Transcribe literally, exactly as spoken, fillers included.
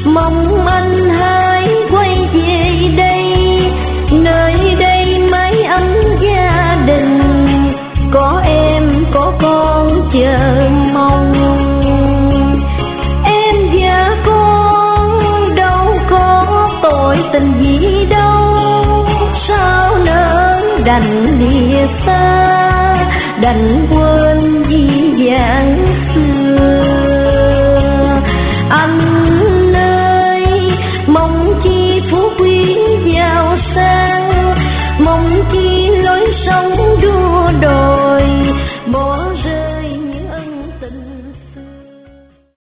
mong anh hãy quay về đây, nơi đây mái ấm gia đình, có em có con chờ mong. Em và con đâu có tội tình gì đâu, sao nỡ đành lìa xa, đành quên dĩ vãng xưa.